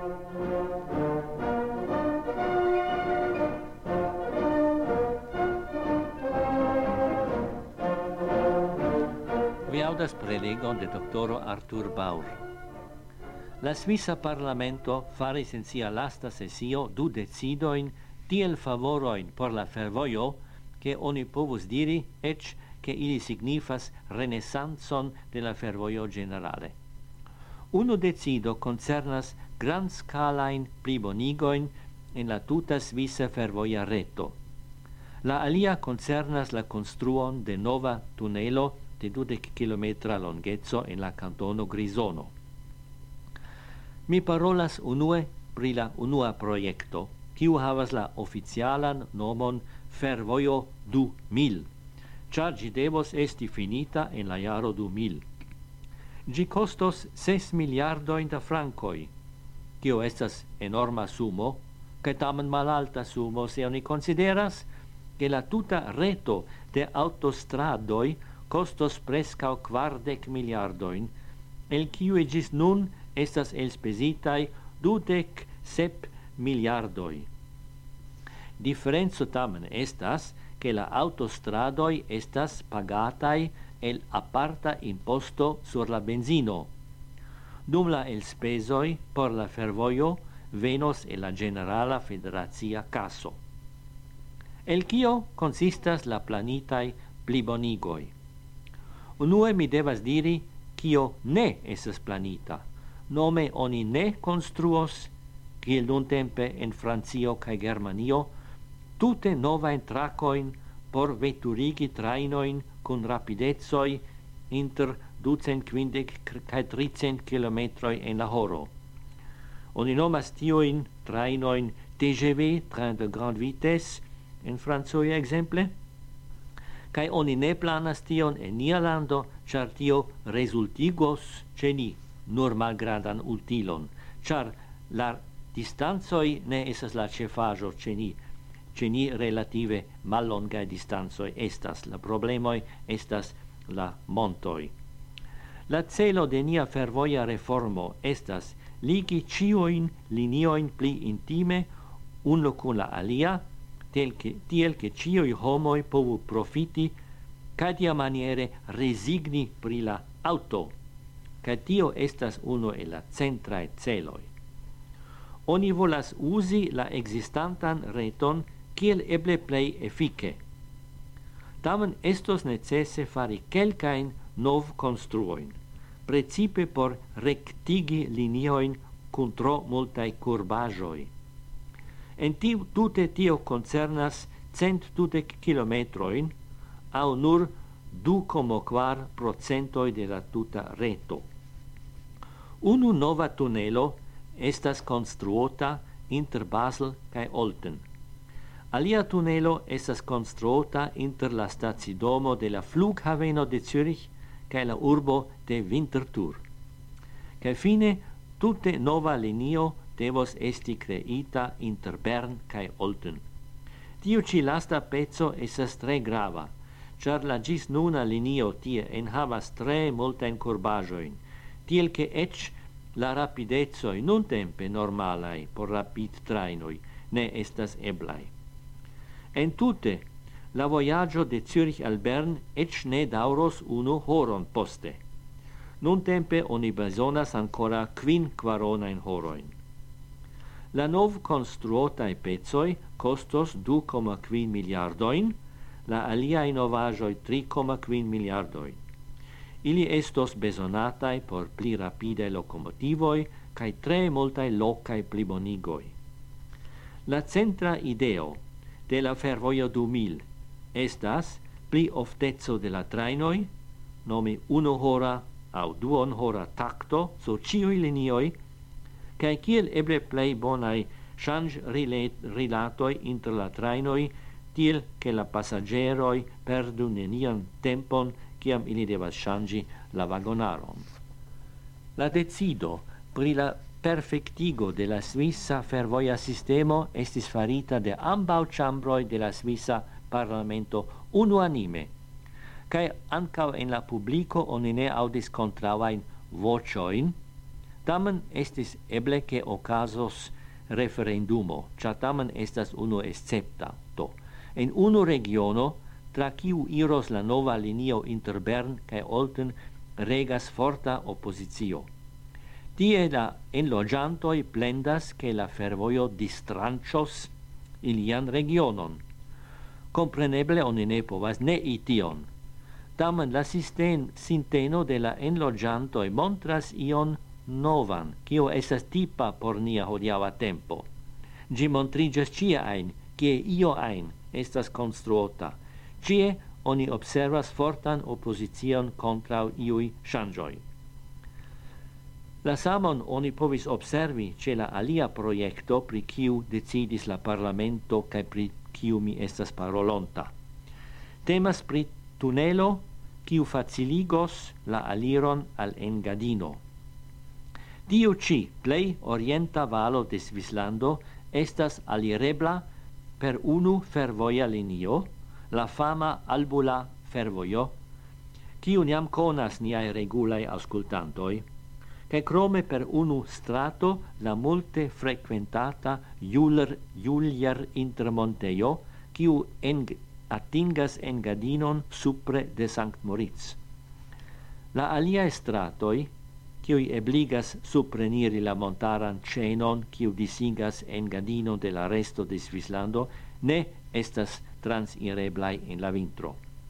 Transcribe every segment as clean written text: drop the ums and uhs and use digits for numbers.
Vi audas prelegon de doktoro Arthur Baur. La Svisa Parlamento faris en sia lasta sesio du decidoin tiel favoroin por la fervojo che oni povus diri ec che ili signifas renesanzon de la fervojo generale. Uno decido concernas grand scalain plibonigoin en la tuta Svisa fervoja reto. La alia concernas la construon de nova tunelo de 20 kilometra longezzo en la cantono Grisono. Mi parolas unue pri la unua proiecto, kiu havas la oficialan nomon Fervojo 2000, char gi devos esti finita en la jaro 2000. Gi costos 6 miliardoin da francoi, kio estas enorma sumo, ca tamen malalta sumo se oni consideras che la tuta reto de autostradoi costos prescau 40 miliardoin, el kiu gis nun estas elspesitai 27 miliardoi. Differenzo tamen estas che la autostradoi estas pagatai el aparta imposto sur la benzino, dum la elspesoi por la fervojo venos el la generala federazia caso. El kio consistas la planitai plibonigoi. Unue mi devas diri kio ne esas planita. Nome oni ne construos, kiel nuntempe en Francio kaj Germanio, tute novain tracoin por veturigi trainoin kun rapidezoi inter 250 kaj 300 kilometroi en la horo. Oni nomas tioin trainoin TGV, train de grande vitesse, en Francoia exemple, kai oni ne planas tion en nia lando, char tio resultigos ce ni nur malgrandan utilon, char la distanzoi ne esas la cefajo ce ni relative mallongae distanzoi estas, la problemoi estas la montoi. La celo de nia fervoja reformo estas ligi cioin linioin pli intime uno con la alia, tiel che cioi homoi povu profiti ca tia maniere resigni pri la auto, ca tio estas uno e la centrae celoi. Oni volas usi la existantan reton kiel eble plei effice. Tamen estos necesse fari kelkain nov construoin, precipe por rectigi linioin cum tro multae curbajoi. En tute tio concernas 120 kilometroin, au nur 2,4% de la tuta reto. Unu nova tunelo estas construota inter Basel cae Olten. Alia tunelo estas construota inter la stacidomo de la flughaveno de Zürich cae la urbo de Winterthur. Cae fine, tute nova linio devos esti creita inter Bern cae Olten. Tiu ci lasta pezzo esas tre grava, char la gis nuna linio tie enhavas tre multaen curbajoin, tiel che ec la rapidezoi nun tempe normalai por rapid trainoi ne estas eblai. En tute, la voyaggio de Zürich al Bern ec ne dauros 1 horon poste. Nun tempe oni besonas ancora 5 quaronain horoin. La nov construotae pezoi costos 2,5 miliardoin, la aliae novajoi 3,5 miliardoin. Ili estos besonatai por pli rapide locomotivoi cae tre multae locae plibonigoi. La centra ideo de la Fervojo 2000 estas pli oftezo de la trainoi, nome 1 hora au 2 hora tacto sur ciui linioi, cae kiel eble plei bonai change rilatoi inter la trainoi, tiel che la passageroi perdu nenian tempon ciam ili devas changi la vagonaron. La decido pri la perfectigo de la Svissa fervoja sistemo estis farita de ambau chambroi de la Svissa Parlamento unuanime, cae ancau en la publico oni ne audis contravain vocioin, Tamen estis eble che ocasos referendumo, cia tamen estas unu esceptato. En unu regiono, tra kiu iros la nova linio inter Bern cae Olten, regas forta oppositio. Tie la enlogiantoi plendas che la fervoio distranchos ilian regionon. Compreneble oni ne povas ne ition. Tamen la sinteno de la enlogiantoi montras ion novan, kio estas tipa por nia hodiaŭa tempo. Gi montriĝas cie ajn, kie io ajn estas konstruota. Cie oni observas fortan opozicion kontraŭ iuj ŝanĝoj. La samon oni povis observi ĉe la alia projekto pri kiu decidis la parlamento kaj pri kiu mi estas parolonta. Temas pri tunelo kiu faciligos la aliron al Engadino. Tiu ci plei orienta valo de Svislando estas alirebla per unu fervoja linio, la fama Albula fervojo, kiu jam konas niaj regulaj aŭskultantoj, kaj krome per unu strato la multe frequentata Julier intermontejo, kiu atingas Engadinon supre de Sankt Moritz. La aliae stratoi, kiui ebligas supreniri la montaran cenon kiu disigas Engadinon de la resto de Svislando, ne estas transireblai in la vintro.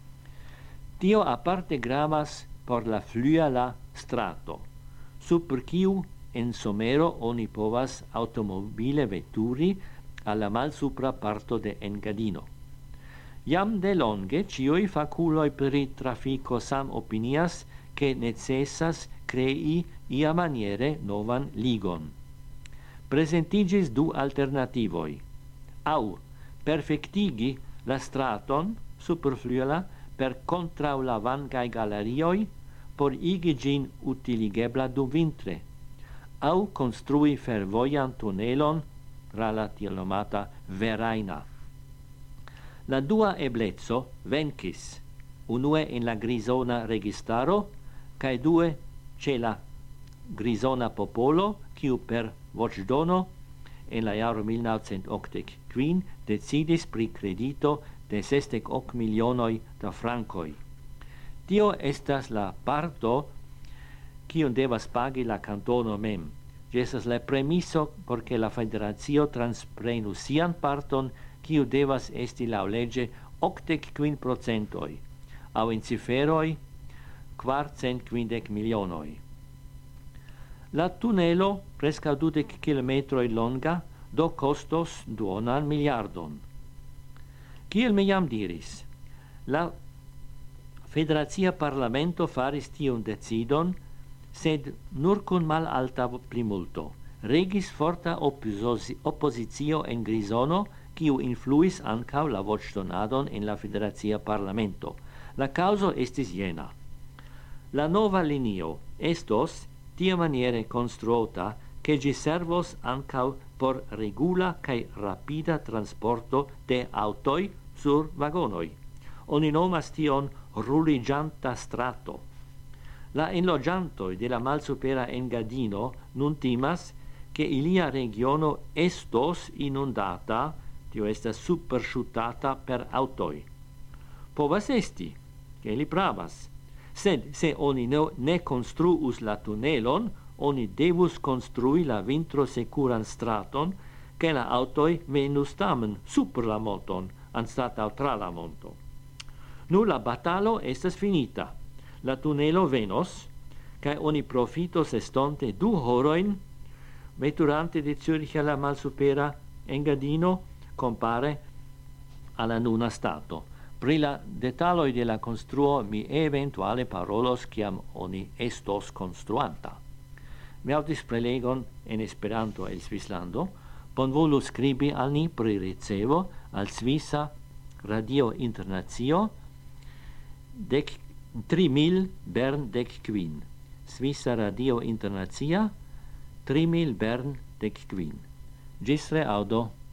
Tio aparte gravas por la fluala strato, super kiu en somero oni povas automobile veturi alla malsupra parto de Engadino. Iam de longe cioi faculoi pri trafico sam opinias che necessas crei ia maniere novan ligon. Presentigis du alternativoi. Au perfectigi la straton superfluela per contrau la vangai galerioi por igi gin utiligebla dum vintre, au construi fervoian tunelon tra la nomata Veraina. La dua eblezzo vencis, unue in la grisona registaro, cae due ce la grisona popolo, quiu per voĉdono en la jaro 1985 decidis pri credito de 68 milionoi da francoi. Tio estas la parto kiun devas pagi la cantono mem. Ĝi estas la premiso por ke la federacio transprenu sian parton, kiu devas esti laŭleĝe 85%, aŭ en ciferoj 450 milionoj. La tunelo, preskaŭ 20 kilometroj longa, do kostos duonan miliardon. Kiel mi jam diris, la Federacia Parlamento faris tiun decidon, sed nur kun malalta plimulto. Regis forta opposicio en Grisono, kiu influis ankaŭ la voĉdonadon en la Federacia Parlamento. La causo estis jena. La nova linio estos tiamaniere construota che gi servos ankaŭ por regula kaj rapida transporto de aŭtoj sur vagonoj. Oni nomas tion ruligianta strato. La enlogiantoi de la malsupera Engadino nun timas che ilia regiono estos inundata, tio estas supersciutata per autoi. Povas esti, che li pravas. Sed se oni ne construus la tunelon, oni devus construi la vintro securan straton, che la autoi venus tamen super la monton, anstataŭ tra la monto. Nu la batalo estas finita. La tunelo venos, cae oni profitos estonte 2 horojn veturante de Zürich alla malsupera Engadino compare alla nuna stato. Pri la detaloi de la construo mi eventuale parolos ciam oni estos construanta. Mi audis prelegon en Esperanto el Svislando, bonvolu scribi al ni pri ricevo al Svisa Radio Internacio 3000 Bern 15. Svisa Radio Internacia 3000 Bern 15. Ĝis reaŭdo.